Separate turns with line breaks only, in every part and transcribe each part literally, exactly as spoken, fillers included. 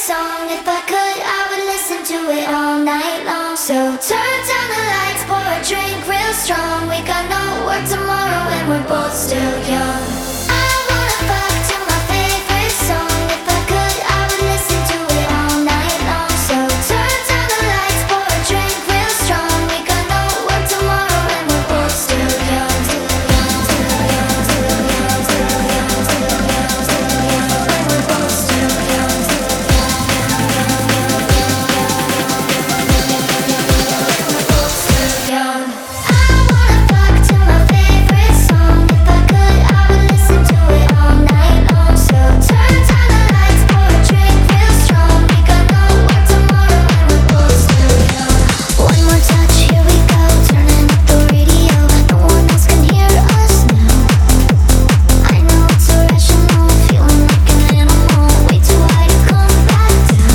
song. If I could, I would listen to it all night long. So turn down the lights, pour a drink real strong. We got no work tomorrow and we're both still young. I wanna fuck to my favorite song. If I could, I would listen to it all night long. So turn down the lights, pour a drink real strong. We got no work tomorrow and we're both still young. Still young, still young, still young, still young, still young, still young. And we're both still young, still young, young, young, young, young, young, young, young, young. We're both still young. I wanna fuck to my favorite song. If I could, I would listen to it all night long. So turn down the lights, pour a drink real strong. We got no work tomorrow and we're both still young. One more touch, here we go. Turning up the radio, no one else can hear us now. I know it's irrational, feeling like an animal, way too high to come back down.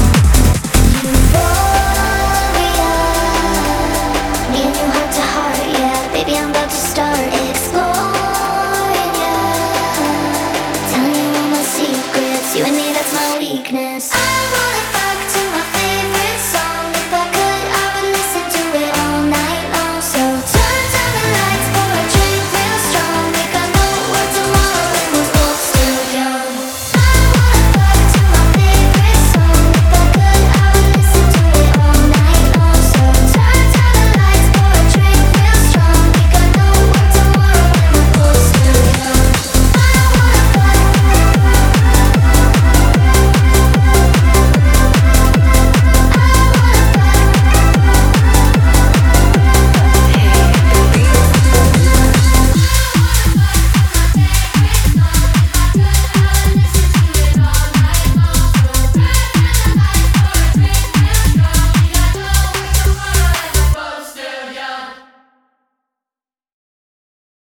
Euphoria, me and you heart to heart, yeah. Baby, I'm about to start exploring, yeah. Telling you all my secrets, you and me, that's my weakness.